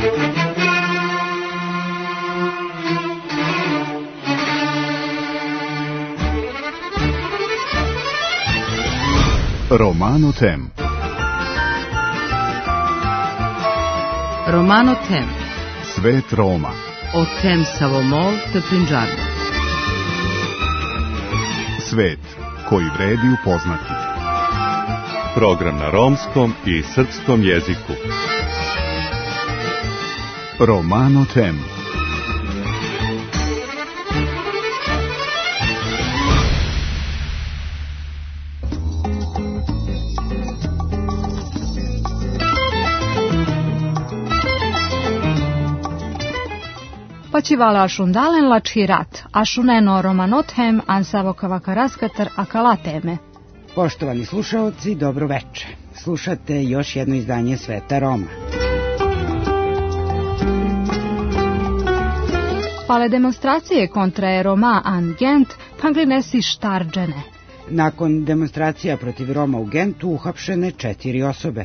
Romano Tem. Romano Tem. Svet Roma. O tem Savomol te Punjabno. Svet koji vredi upoznati. Program na romskom i srpskom jeziku. Romano Tem. Pačivala ašundalen lačirat, ašuneno romanothem ansavokavakaraskatar akalateme. Poštovani slušaoci, dobro veče. Slušate još jedno izdanje Sveta Roma. Pale demonstracije kontra Roma an Gent panglinesi štarđene. Nakon demonstracija protiv Roma u Gentu uhapšene 4 osobe.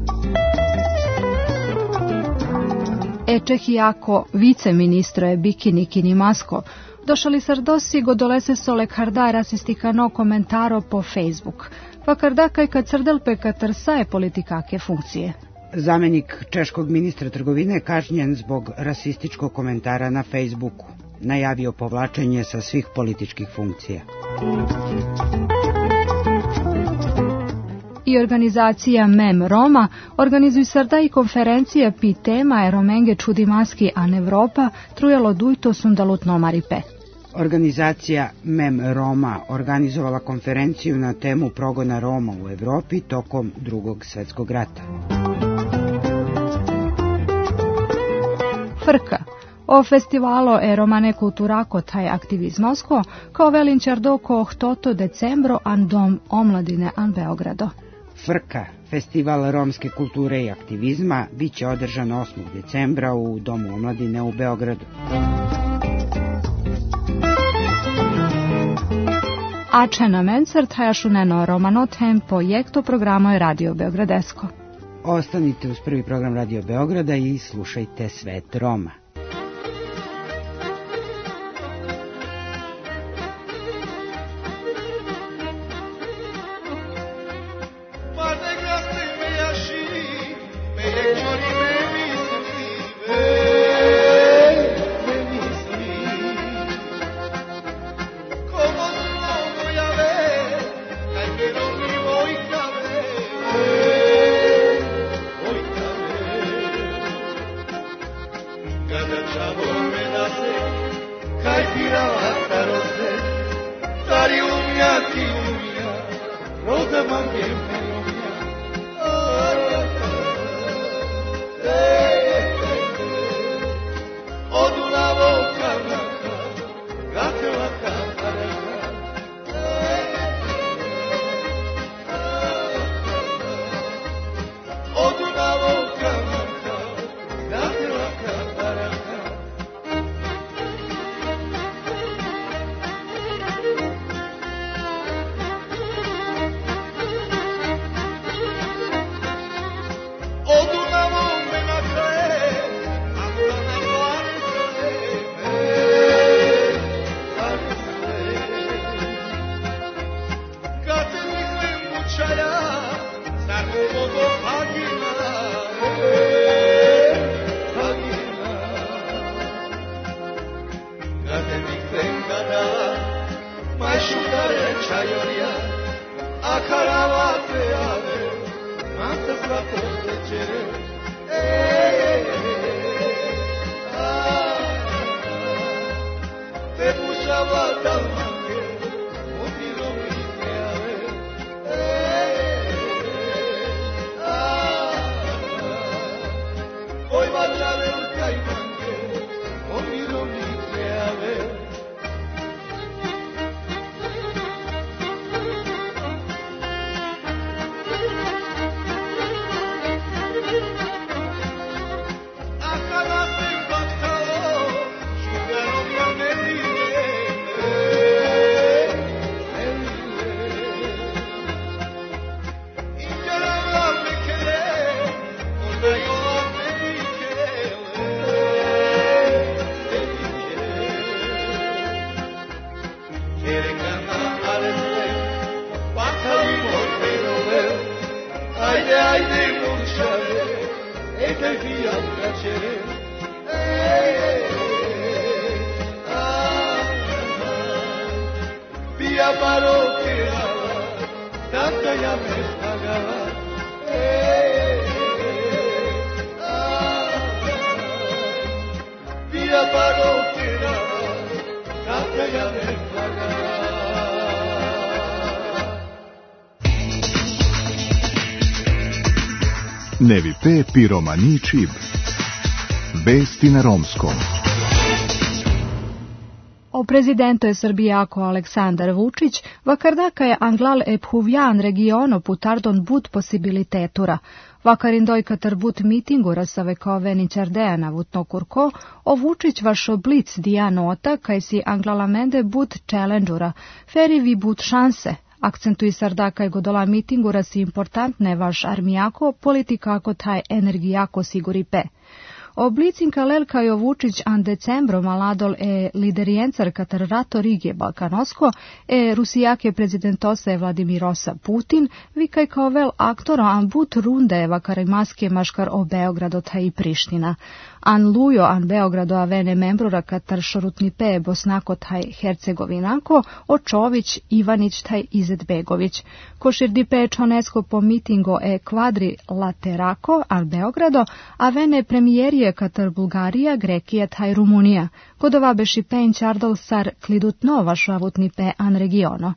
Čehijako viceministro je Bikini Kinimasko, došali sardosi godolese sole karda rasistikano komentaro po Facebook, pa karda kaj kad crdel pekatar saje politikake funkcije. Zamenik češkog ministra trgovine kažnjen zbog rasističkog komentara na Facebooku. Najavio povlačenje sa svih političkih funkcija. I organizacija MEM Roma organizuju sarda i konferencija pi tema Romenge čudimaski an Evropa trujalo dujto sundalut nomaripe. Organizacija MEM Roma organizovala konferenciju na temu progona Roma u Evropi tokom Drugog svjetskog rata. Frka. O festivalo Romane kulturako taj aktivizmosko kao velinčardo ko 8. decembro an dom omladine an Beogrado. Frka, festival romske kulture i aktivizma, bit će održan 8. decembra u Domu omladine u Beogradu. Ačena mencert hajašuneno romanothem projektu programa je Radio Beogradesko. Ostanite uz prvi program Radio Beograda i slušajte Svet Roma. Nevite piromani čib. Vesti na romskom. O presidento je Srbijako Aleksandar Vučić, vakardaka je anglal e phuvjan regiono putardon but possibilitetura. Vakarindoj katar but mitingura sa vekoveni čardeana vutnokurko, o Vučić vašo blic dijanota kaj si anglalamende but challengura, feri vi but šanse. Akcentui sardaka je godola mitingura si importantne vaš armijako, politikako taj energijako siguripe. Oblicin kalelka jo Vučić an decembro maladol e liderijencar katar rato rigje Balkanosko e rusijake prezidentose Vladimirosa Putin, vikaj kao vel aktoro an but runde vakarimaske maškar o Beogrado taj i Priština. An lujo an Beogrado avene membrura katar šorutnipe Bosnako taj Hercegovinako, o Čović, Ivanić taj Izetbegović. Koširdipe čonesko po mitingo e kvadrilaterako an Beogrado, avene premijerije katar Bulgarija, Grekija taj Rumunija. Kodova beši pen čardol sar klidutno vašavutnipe an regiono.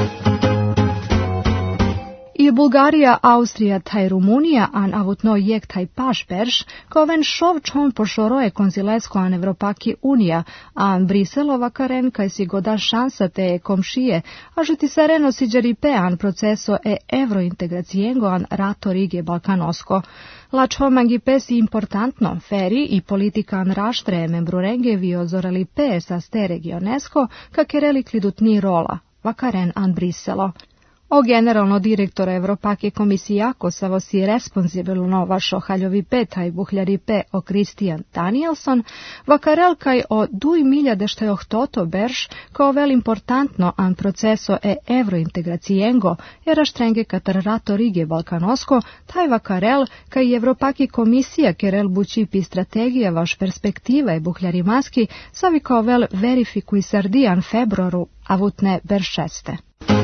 I Bulgarija, Austrija taj Rumunija an avutno jek taj pašperš, kao ven šov čon pošoroje konzilesko an Evropaki Unija, an Briselova karen kaj si goda šansa te komšije, a žuti sareno si džeripe an proceso e evrointegracijengo an rato rigje Balkanosko. La čomangi pesi importantno, feri i politika an raštre membrurenge vio zorali pe sa ste regionesko, kakereli klidutni rola, vakaren an Briselo. O generalno direktora Evropake komisijako savo si responsibilno vašo haljovi peta i buhljari pe o Kristijan Danielson, vakarel kaj o duj milja što je ohtoto berš, kao vel importantno an proceso e evrointegracijengo, era štrenge katar rato rigje Balkanosko, taj vakarel kaj Evropaki komisija kerel bučipi strategija vaš perspektiva i buhljari maski, savi kao vel verifikuj sardijan februaru, avutne beršeste.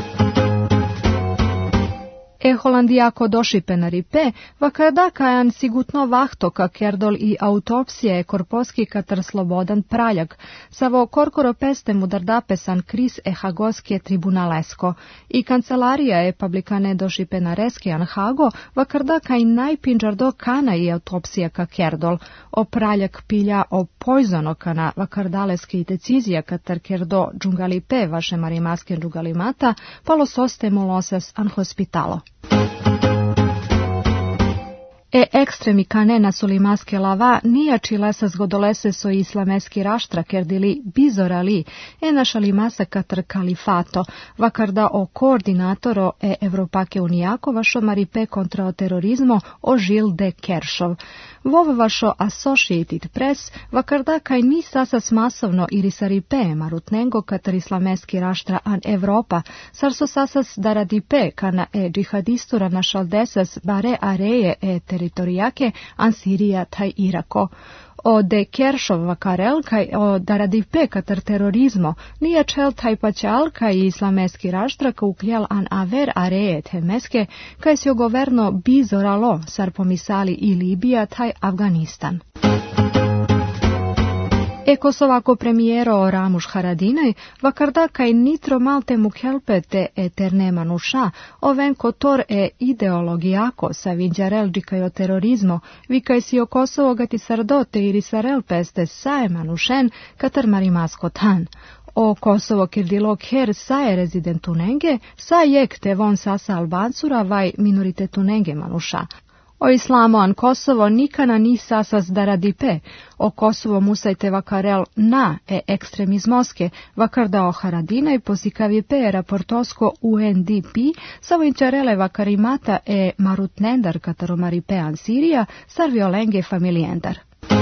E holandijako došipe na ripe, vakada kajan sigutno vahto ka kerdol i autopsije korposki katar slobodan praljak, savo korkoro peste mudardapesan kris e hagoske tribunalesko. I kancelarija je publikane došipe na reskijan hago, vakarda kaj najpinđardo kana i autopsija ka kerdol. O praljak pilja o poizono kana vakardaleski decizija katar kerdo džungalipe vaše marimaske džungalimata, palo sostemulosas an hospitalo. E ekstremi kanena solimaske lava nijači lesa zgodolese so islameski raštra kerdili bizorali e našali masa katar kalifato, vakarda o koordinatoro e Evropake unijako vašo maripe kontra o terorizmo o Žil de Keršov. Vov vašo Associated Press vakarda kaj ni sasas masovno irisaripe marutnengo katar islameski raštra an Evropa, sar so sasas daradipe kana e džihadistura našal desas bare areje e teritorijake an Sirija taj Irako. O de Keršov vakarel kaj o daradipe katar terorizmo nije čel taj pačal kaj islameski raštra ka ukljal an aver areje temeske kaj si o governo bizoralo sar pomisali i Libija taj Afganistan. E Kosovako premijero Ramuš Haradinaj, vakarda kaj nitro malte mu helpete eterne manuša, oven kotor e ideologijako sa vinđarel džikaj o terorizmo, vi kaj si o Kosovo gati sardote i risarel peste sae manušen katar marimasko tan. O Kosovo kirdilog her sae rezidentunenge, sa jek te von sasa albancura vaj minoritetunenge manuša. O islamo an Kosovo nikana ni sasas daradipe, o Kosovo musajte vakarel na e ekstremizmoske, vakarda o Haradinaj posikavipe raportosko UNDP, savo inčarele vakarimata e marutnendar kataromaripe an Sirija, sar violenge familiendar.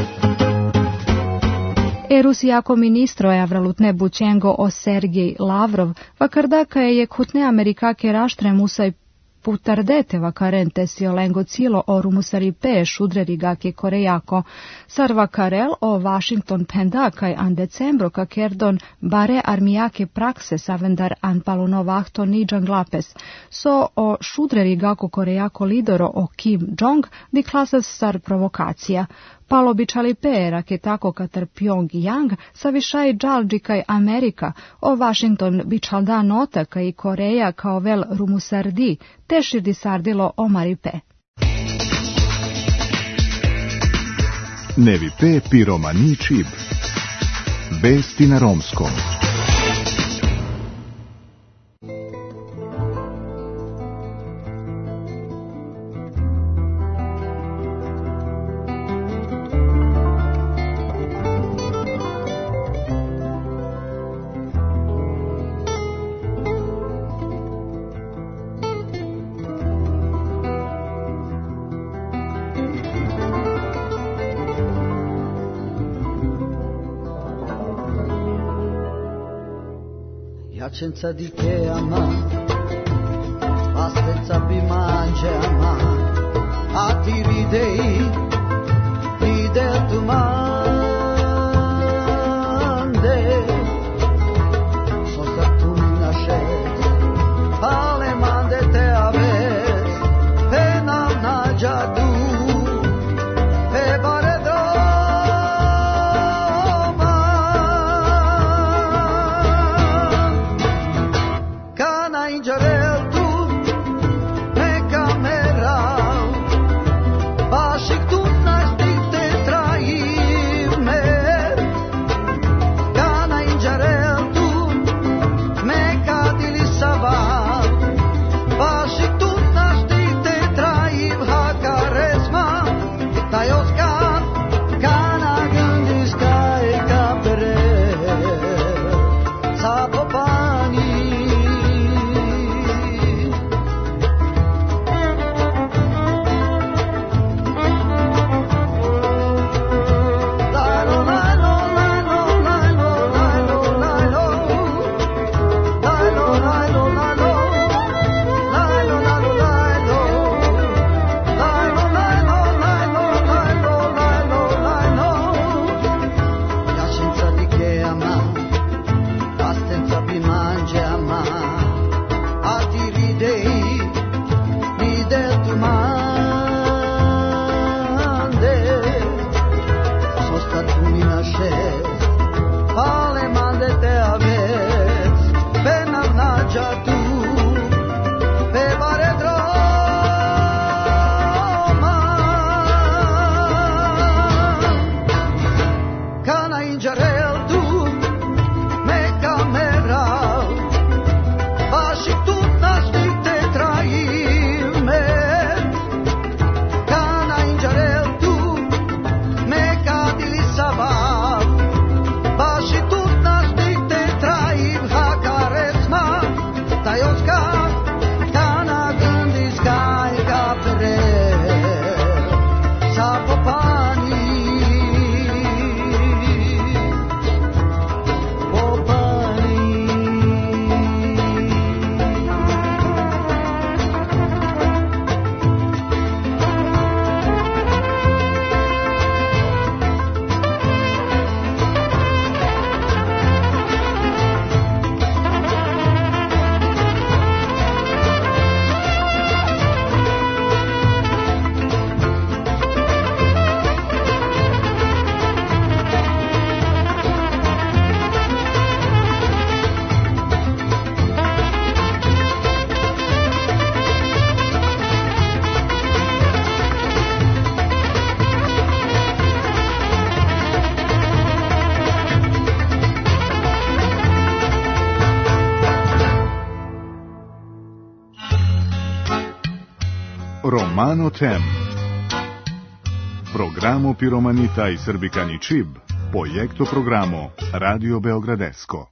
E rusijako ministro je avralutne bučengo o Sergej Lavrov, vakardaka je hutne amerikake raštre musaj putardeteva carentes lengo cilo o rumusaripe šudrerigake korejako. Sarva karel o Washington pendakaj an decembro kakerdon bare armiake prakse savendar an palunovahto nijan glapes. So o šudrerigako korejako lidero o Kim Jong di klasas sar provokacija. Palo bičali pe raketako katar Pyongyang savišaj džalđi kaj Amerika, o Washington bičal da nota kaj Koreja kao vel rumusardi, te širdi sardilo o maripe. Nevi pe piromani čib. Vesti na romskom. Senza di che ama, senza bi mangia ama, a ti ridei, ride tu mande, sosta tu mi nasces, pale mande te aves, pena nagia tu, pe bare Romano Tem. Programo Piromanita i Srbikani Čib. Projekto programo Radio Beogradesko.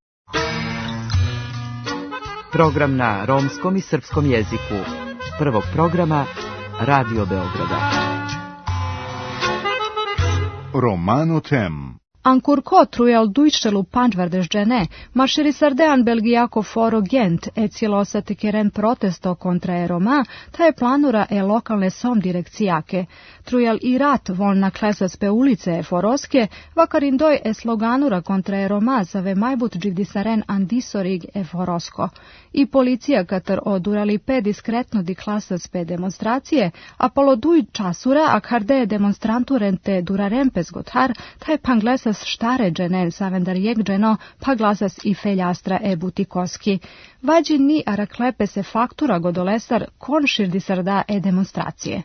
Program na romskom i srpskom jeziku. Prvog programa Radio Beograda. Romano Tem. Ankurko truial duicelu Panchvardes gene, marșerisardean belgiaco foro Gent e cilosate keren protesto contra Roma, ta je planura e lokalne som direkcijake. Truial i rat volna klesas pe ulice foroske, vakarindoj e sloganura contra Roma zave majbut givdisaren andisorig e forosko. I policija katar odurali pe diskretno di klasas pe demonstracije, a polo duj časura ak harde demonstranturente durarempes gothar, ta je panglesas štare dženel savendar jek dženo, pa glasas i feljastra e butikoski. Vađi ni araklepe se faktura godolesar kon širdisarda e demonstracije.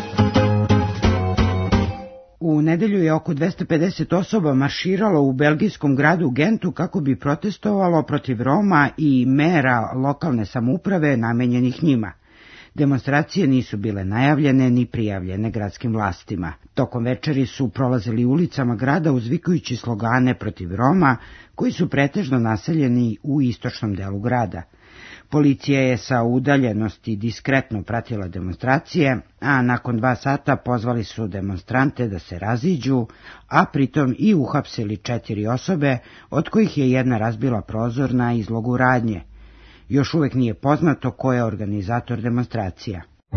U nedelju je oko 250 osoba marširalo u belgijskom gradu Gentu kako bi protestovalo protiv Roma i mera lokalne samouprave namenjenih njima. Demonstracije nisu bile najavljene ni prijavljene gradskim vlastima. Tokom večeri su prolazili ulicama grada uzvikujući slogane protiv Roma, koji su pretežno naseljeni u istočnom delu grada. Policija je sa udaljenosti diskretno pratila demonstracije, a nakon 2 sata pozvali su demonstrante da se raziđu, a pritom i uhapsili 4 osobe, od kojih je jedna razbila prozor na izlogu radnje. Još uvek nije poznato ko je organizator demonstracija.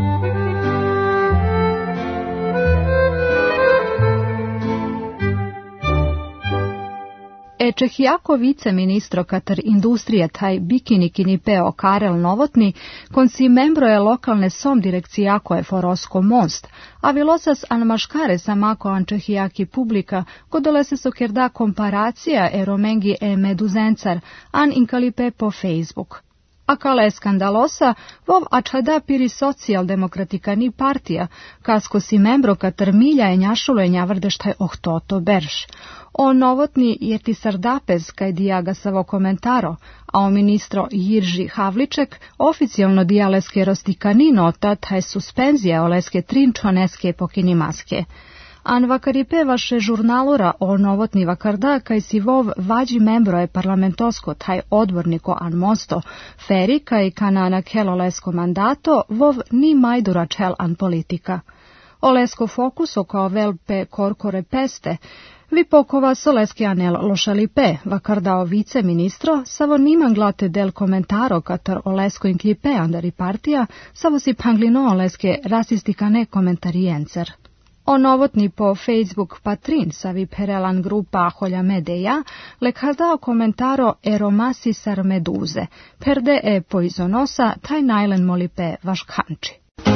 Čehijako viceministro katar industrije taj Bikini Peo Karel Novotni, konsi membro je lokalne som direkcijako je forosko most, a vilosas an maškare samako an Čehijaki publika, godolese so kerda komparacija e romengi e meduzencar, an inkalipe po Facebook. A kale skandalosa, vov ačada piri socijaldemokratikani partija, kasko si membro katar milja e njašule njavrdeštaj ohtoto berš. O Novotni je ti sardapez kaj dijaga savo komentaro, a o ministro Jirži Havliček oficijalno dijaleske rostikani nota taj suspenzija oleske trinčoneske pokinimaske. An vakaripe vaše žurnalura o Novotni vakarda kaj si vov vađi membro je parlamentosko taj odborniko an mosto, feri kaj kanana kelolesko mandato vov ni majdura čel an politika. Olesko fokuso kao velpe korkore peste, vi pokova soleski anel lošalipe, vakardao viceministro, savo niman glate del komentaro katar olesko inklipe andari partija, savo si panglino oleske rasistikane komentarijencer. O Novotni po Facebook patrin savi perelan grupa holja medeja, lekardao komentaro eromasi sar meduze, perde e poizonosa taj najlen molipe vaškanči.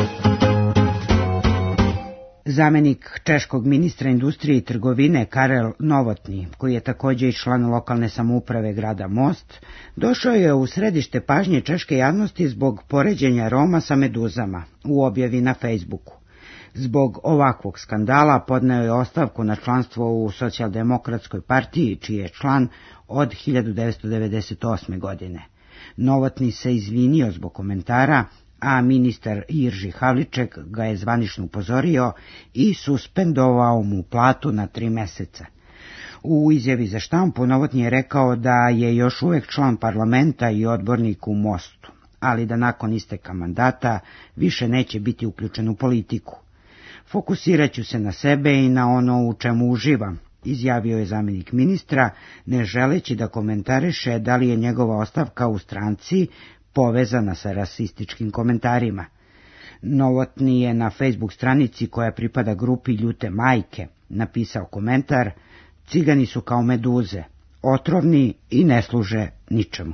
Zamenik češkog ministra industrije i trgovine Karel Novotni, koji je također i član lokalne samouprave grada Most, došao je u središte pažnje češke javnosti zbog poređenja Roma sa meduzama u objavi na Facebooku. Zbog ovakvog skandala podneo je ostavku na članstvo u Socijaldemokratskoj partiji, čiji je član od 1998. godine. Novotni se izvinio zbog komentara, a ministar Jirži Havliček ga je zvanično upozorio i suspendovao mu platu na 3 meseca. U izjavi za štampu Novotni je rekao da je još uvek član parlamenta i odbornik u Mostu, ali da nakon isteka mandata više neće biti uključen u politiku. Fokusirat ću se na sebe i na ono u čemu uživam, izjavio je zamjenik ministra, ne želeći da komentariše da li je njegova ostavka u stranci povezana sa rasističkim komentarima. Novotni je na Facebook stranici koja pripada grupi Ljute majke napisao komentar: "Cigani su kao meduze, otrovni i ne služe ničemu."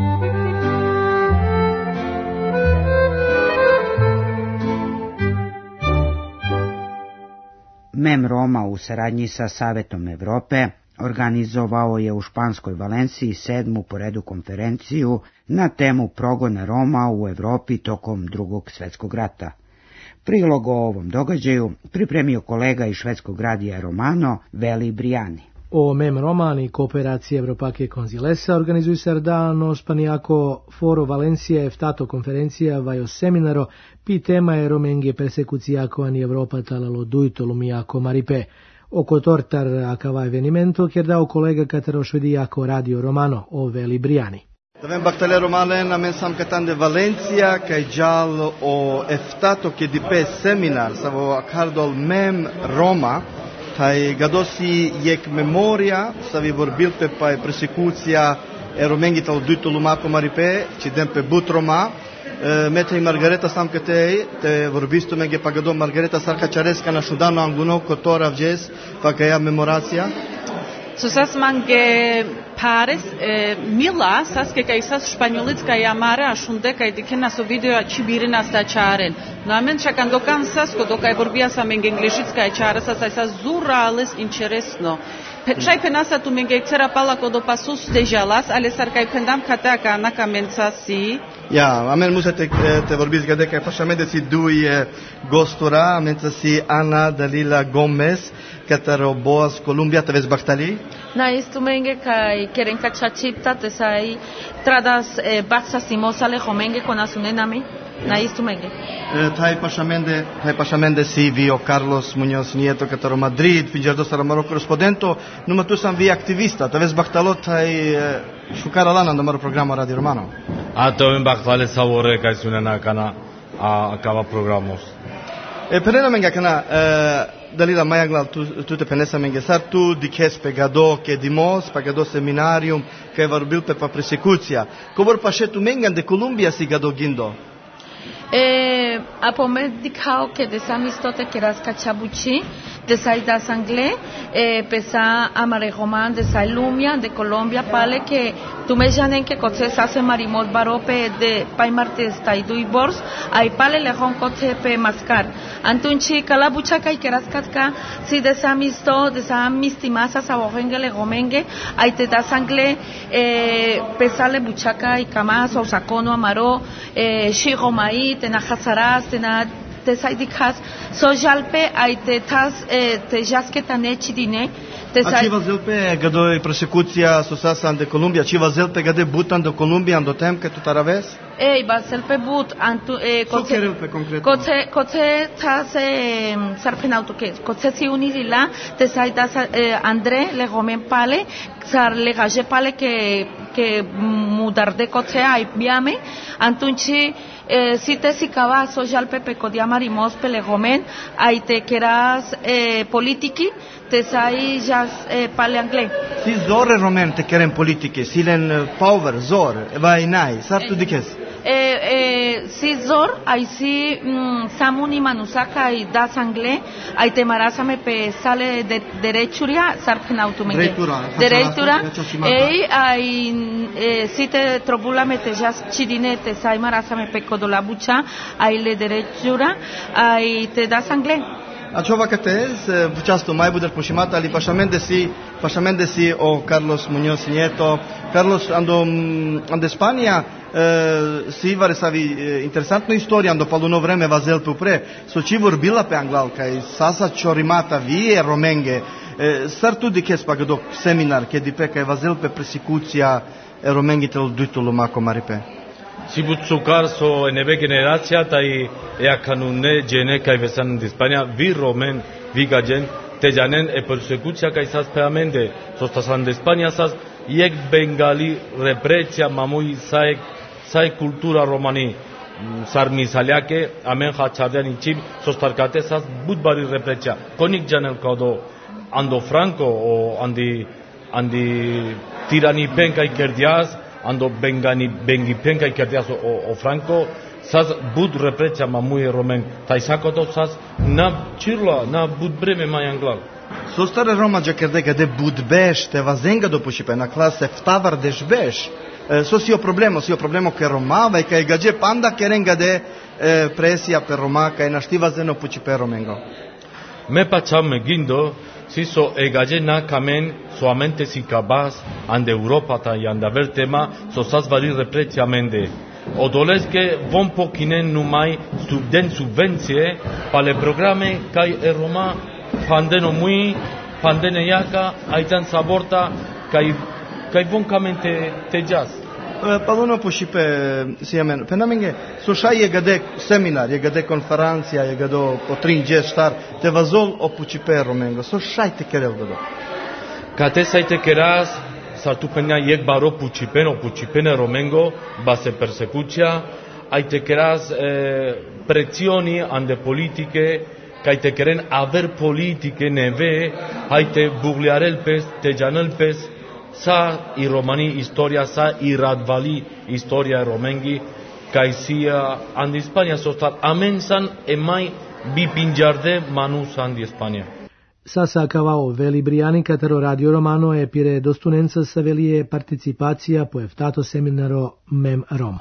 Mem Roma u saradnji sa Savetom Evrope organizovao je u španskoj Valenciji 7. po redu konferenciju na temu progona Roma u Evropi tokom Drugog svjetskog rata. Prilog o ovom događaju pripremio kolega iz švedskog radija Romano, Veli Briani. O Mem Romani cooperație Evropache Consilesa organizuje sardano spaniaco foro Valencia eftato conferenția vai o seminaro pi tema e romenghe persecuțiaco an Europa talalo duito lumiaco maripe. O cotortar a cava evenimentul chiar da o colega catero švediaco Radio Romano, o Veli Briani. Davem Bartolè Romale na mensam catan de Valencia, kai gial o eftato che di pe seminar, savo accardol Mem Roma, tai gadosi jek memoria, sa vi vorbil pe persecuția romengit al duitul lumaco maripe, ci dem pe but Roma, Mete Margareta sam këtej, te vorbistu me pagado Margareta Sarkachareska na shudano anguno kotora vjes, fakaja memoracija. Susas mange pares mila sas que kaisas espanholitska yamara ashunde kai dikena so video chibirina sta charen. Namen chakando kansas ko do kai vorbia sam englishitska chara sa zurales interesno. Shai penasa tu menge tsera pala ko do pasus de jalas ale sar kai pendam kata kana kamensasi. Ja, amen muset te vorbiți că de pașamente si dui gostura, mența si Ana Dalila Gomez, catero Boas Columbia, te vezi Bachtali? Na istumenge kai keren kachachipta te sai tradas batsa simosale homenge con asunenami. Na istumenge. Tai pașamente si vio Carlos Muñoz Nieto, catero Madrid, fingerdo saramaro correspondento, numai tu sam vi activista, te vezi Bachtalot, tai șucara lana în programul Radio Romano. To în Bachtale savore kai sunena kana acaba programos. Perena menga kana Dalila Mayaglal tu te penesa menga sar tu dikes pegado ke dimos pegado seminarium ke vorbil pe persecuția. Cobor pașetu menga de Columbia si gado gindo. Apomet dikhao que desamistote keras kachabuchi de Saidas Anglé, pesa Amarejoman de Sailumia, de Colombia, pale que tú me llanen que coches hace marimos barope de Paimartes Taidui Bors, ay pale lejón coche pe mascar. Antunchi calabuchaca y kerascatka, si desamisto, desamistimasa sabojengele gomenge, ay te das Anglé, pesale buchaca y camas, o sacono amaro, shigomai, tenajazaras, tenat, te saidikas sojalpe ai te tas te jasketane chidine te sai vazelpe gado persecuția susasa de Columbia chi vazelpe gade butan de Columbia ando tem que tu taraves vazelpe but antu coce tas sarpenauto que coce si unirila te saidas André le gomen pale sar le gaje pale que mudar de coce ai biame antunchi si te sicaba social pepe codiamarimos pelegomen ai te queras politiki te sai jas pale anglais si zore romen te queren politiki silen power zor vai nai sartu dikes si zor ai si samuni manusaka i das anglais ai te marasame pe sale de derechuria sarpnautumenge deretura ai si te trobula me te jas chidine te sai marasame pe codola bucha ai le derechura ai te das anglais Acova catez, această mai budă pușimata ali pașamente si o Carlos Muñoz Nieto. Carlos ando Spania si vare savi interesantnu istoria ando paluno vreme vazel pe upre. So ci vorbila pe anglal kai sasa chorimata vie romenge. Sar tu dikes pagado seminar ke dipe kai vazel pe persecuția romengitel duitul lumaco maripe. Si butsucar so neve generația tai ea canune gene kai vesan de Spania vi romen vi gagen te janen e persecuția kai sas pe amende so stasan de Spania sas yek bengali repreția mamui sai cultura romani sar misaliake amen khachadian inchib so starkate sas budbari repreția konik janel kodo ando Franco o andi tirani penkai kerdias ando bengi penka ikertias o Franco sas bud repreția mamui romen tai sakoto sas na chirla na bud breme mai anglal so stare Roma jakerdega de budbesh te vazenga dopo și pe na clase ftavar de jbesh so si o problema che Roma vai ca gage panda kerenga de presia per Roma ca na știva zeno puci pe romengo me pacham me gindo si so egaje na kamen soamente si cabas and Europa ta y and aver tema so sas vari repreția mende o dolesc que vom pokinen numai den subvenție pale programe kai e Roma pandeno mui pandene yaka aitan saborta kai vom kamente tejas paluno puși pe siamen pe namenge so shai gade seminar gade conferenția gade potrin gestar te vazol o puși pe romengo so shai te kerel gado Cate sai te keras sa tu penia yek baro pucipene romengo base persecuția ai te keras prezioni ande politiche kaj te keren haber politike neve, haite bugliarel pes, te janel pes, sa i romani historia, sa i radvali historia romengi, kaj sia andi Spania sostat amensan e mai bipingiarde manus andi Spania. Sasa cavao veli Briani catero Radio Romano e pire do studenza sa velie participația poeftato seminaro Mem Roma.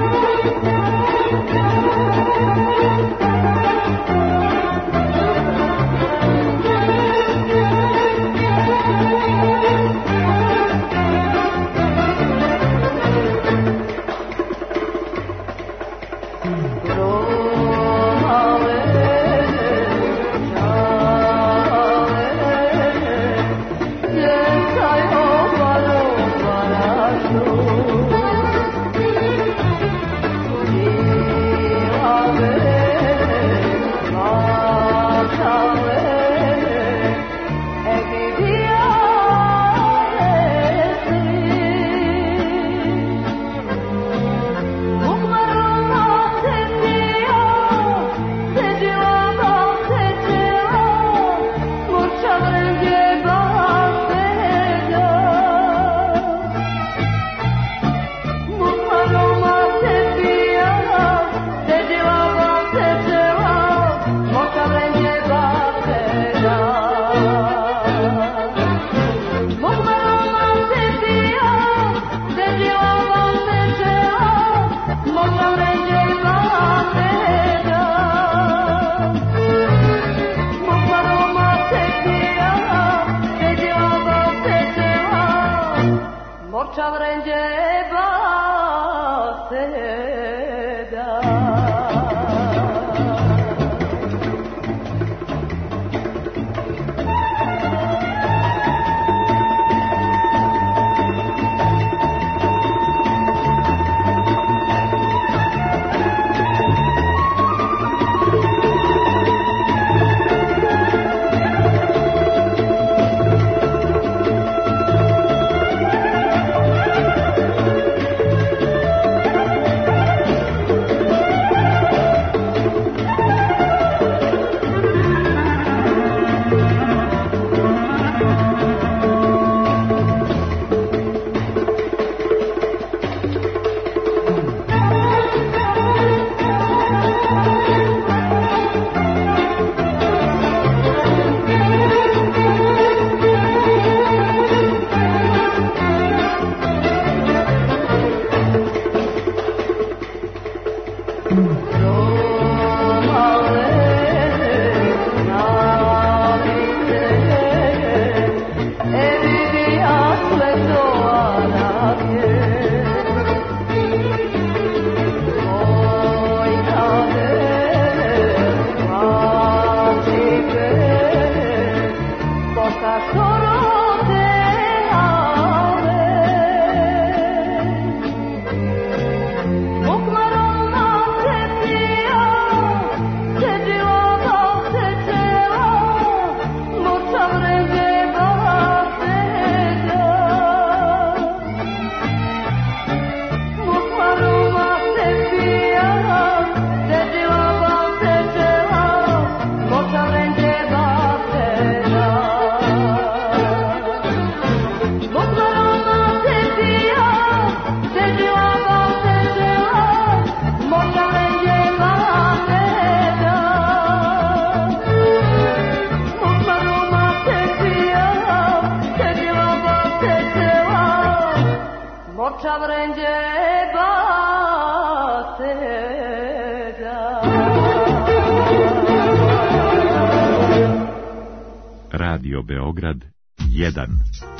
Radio Beograd 1.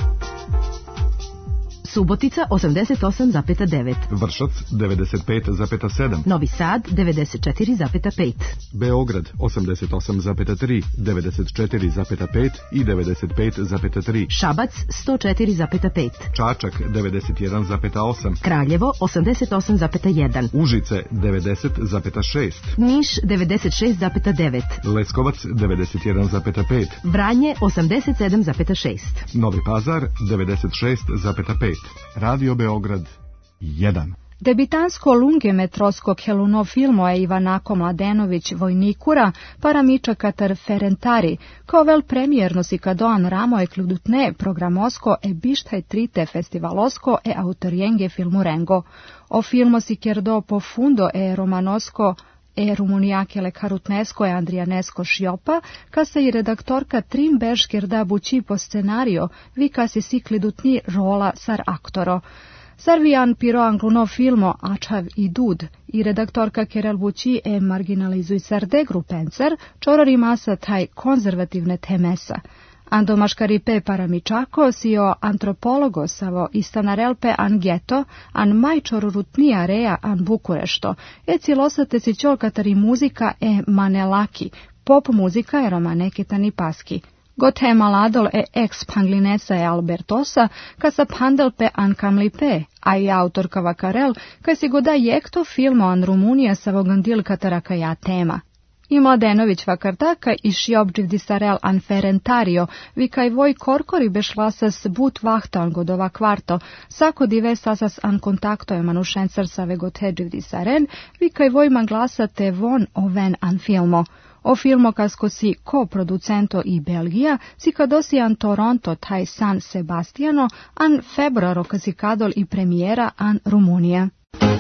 Subotica 88,9. Vršac 95,7. Novi Sad 94,5. Beograd 88,3, 94,5 i 95,3. Šabac 104,5. Čačak 91,8. Kraljevo 88,1. Užice 90,6. Niš 96,9. Leskovac 91,5. Vranje 87,6. Novi Pazar 96,5. Radio Beograd 1. Debitansko lungemetrosko keluno filmo je Ivanako Mladenović Vojnikura, paramiča Katar Ferentari, kao vel premierno si kadoan ramo e kludutne programosko e bištaj trite festivalosko e autorienge filmurengo. O filmo si kerdo po fundo e romanosko e rumunijakele karutnesko e andrijanesko šjopa, ka se i redaktorka Trim Beškerda bući po scenario, vi ka si siklidutni rola sar aktoro. Sarvijan piro angluno filmo Ačav i Dud i redaktorka Kerel bući e marginalizuj sarde grupencer, čorori masa taj konzervativne temesa. Ando maškaripe paramičako sio antropologo savo istanarelpe an geto, an majčorurutnija rea an Bukurešto, e cilosate si ćol katari muzika e manelaki, pop muzika e romaneketani paski. Gote maladol e ex panglinesa e Albertosa, ka sa pandelpe an kamlipe, a i autorka Vakarel, ka si goda jekto filmo an Rumunija savogandil katarakaja tema. I Mladenović Vakartaka i šiobđiv disarel an Ferentario, vi kaj voj korkori bešlasas but vahtan godova kvarto, sako dive sasas an kontakto je manušencar sa vegoteđiv disaren, vi kaj voj maglasate von oven an filmo. O filmo kasko si ko-producento i Belgija, si kadosi an Toronto taj San Sebastiano, an februaro kasi kadol i premijera an Rumunija.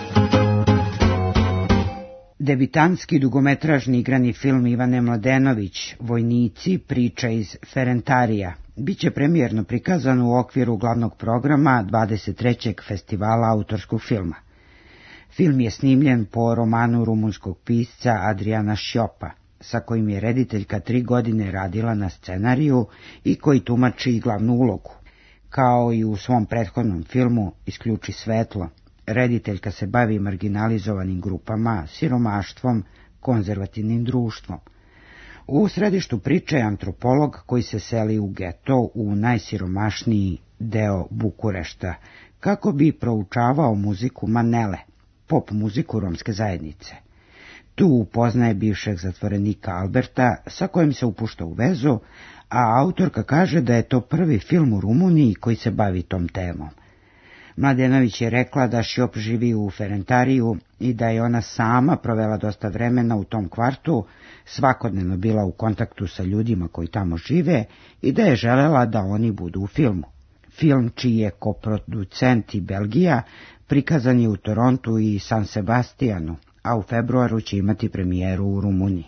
Debitanski dugometražni igrani film Ivane Mladenović, Vojnici, priča iz Ferentarija, biće premijerno prikazan u okviru glavnog programa 23. festivala autorskog filma. Film je snimljen po romanu rumunskog pisca Adriana Šjopa, sa kojim je rediteljka 3 godine radila na scenariju i koji tumači glavnu ulogu. Kao i u svom prethodnom filmu Isključi svetlo, rediteljka se bavi marginalizovanim grupama, siromaštvom, konzervativnim društvom. U središtu priče je antropolog koji se seli u geto u najsiromašniji deo Bukurešta, kako bi proučavao muziku manele, pop muziku romske zajednice. Tu upoznaje bivšeg zatvorenika Alberta, sa kojim se upušta u vezu, a autorka kaže da je to prvi film u Rumuniji koji se bavi tom temom. Mladenović je rekla da Šjop živi u Ferentariju i da je ona sama provela dosta vremena u tom kvartu, svakodnevno bila u kontaktu sa ljudima koji tamo žive i da je želela da oni budu u filmu. Film, čiji je koproducent i Belgija, prikazan je u Torontu i San Sebastianu, a u februaru će imati premijeru u Rumuniji.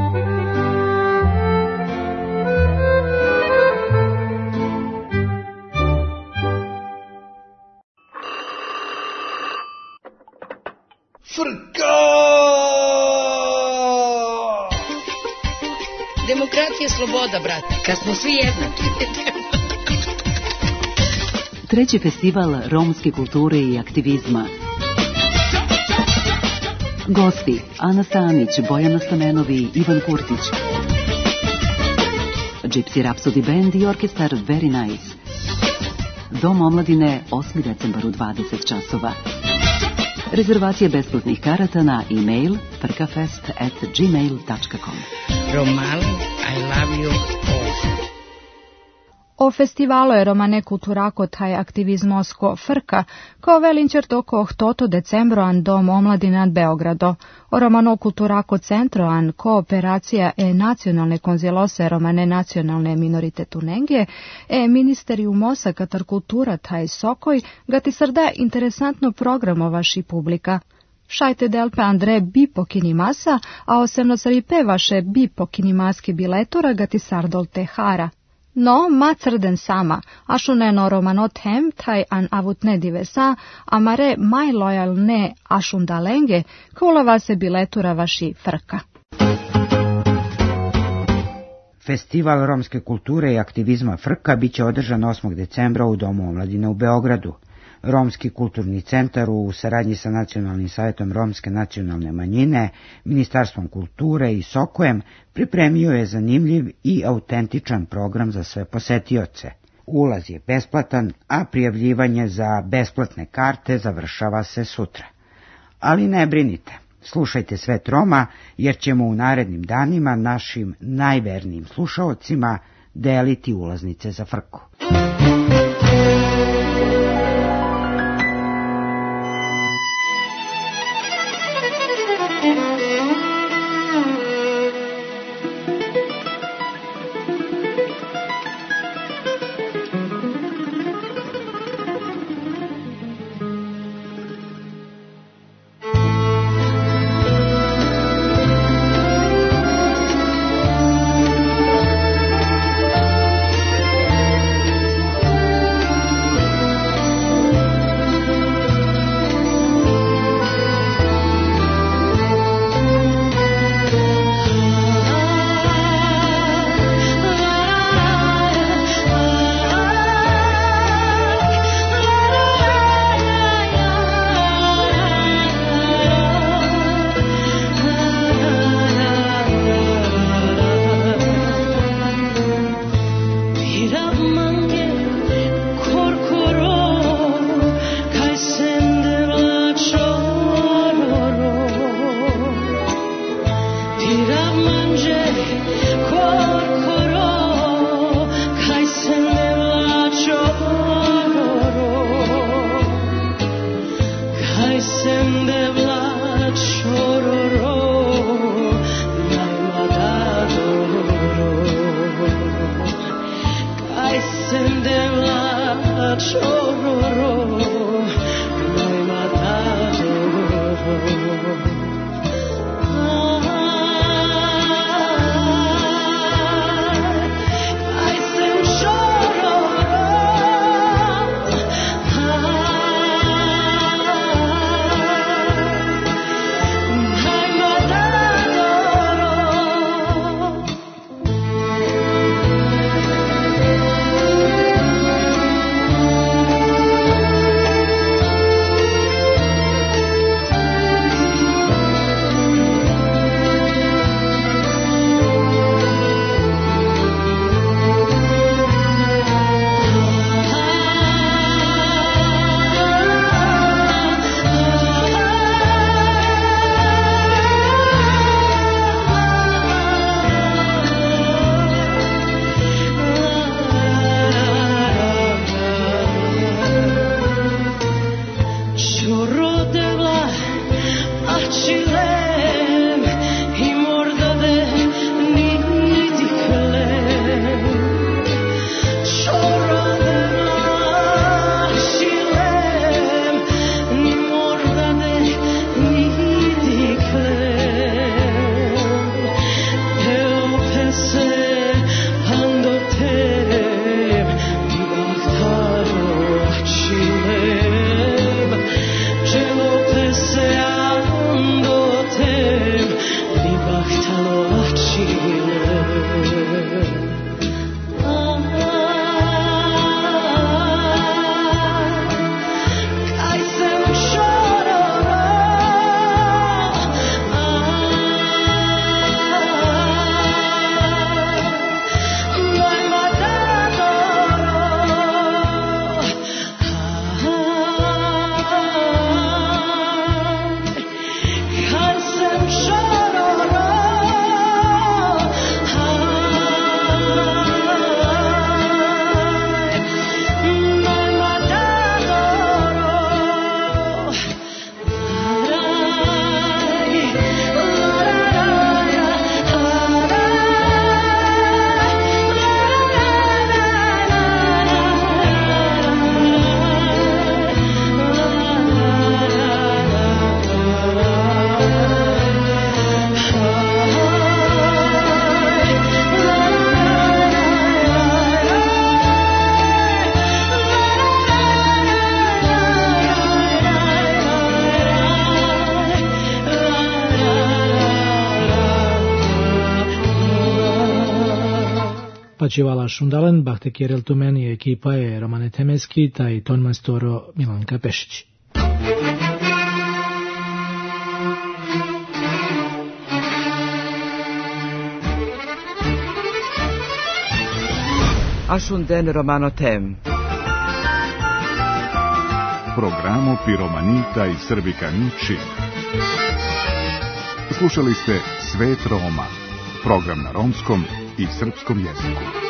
Frka! Demokratija, sloboda, brate, kad smo svi jednaki. Treći festival romske kulture i aktivizma. Gosti: Ana Stanić, Bojana Stamenovi, Ivan Kurtić. Gypsy Rhapsody Band i orkestar Very Nice. Dom omladine, 8. decembar u 20 časova. Rezervacije besplatnih karata na e-mail frkafest@gmail.com. Romani, I love you all. O festivalu je romane kulturako taj aktivizmosko frka, kao velinčer toko 8. decembro an Dom omladine ad Beogrado. O romano kulturako centro an kooperacija e nacionalne konzilose romane nacionalne minoritetu Nenge, e ministerium mosa katar kultura taj sokoj, gati srda interesantno programovaši publika. Šajte delpe Andre bi pokinimasa, a osemno saripe vaše bi pokinimaski biletura gati sardol tehara. No, ma crden sama, ašuneno romano tem, taj an avutne divesa, amare maj lojalne ašundalenge, kulava se biletura vaši frka. Festival romske kulture i aktivizma Frka biće održan 8. decembra u Domu omladine u Beogradu. Romski kulturni centar u saradnji sa Nacionalnim savjetom romske nacionalne manjine, Ministarstvom kulture i Sokojem pripremio je zanimljiv i autentičan program za sve posetioce. Ulaz je besplatan, a prijavljivanje za besplatne karte završava se sutra. Ali ne brinite, slušajte Svet Roma, jer ćemo u narednim danima našim najvernijim slušaocima deliti ulaznice za Frku. Pačivala Šundalen, Bahte Kjerel Tumen i ekipa je Romane Temeski, taj ton majstoro Milanka Pešić. Ashunden Romano Tem. Programo Piromanita i Srbikani Čib. Slušali ste Svet Roma, program na romskom i srpskom jeziku.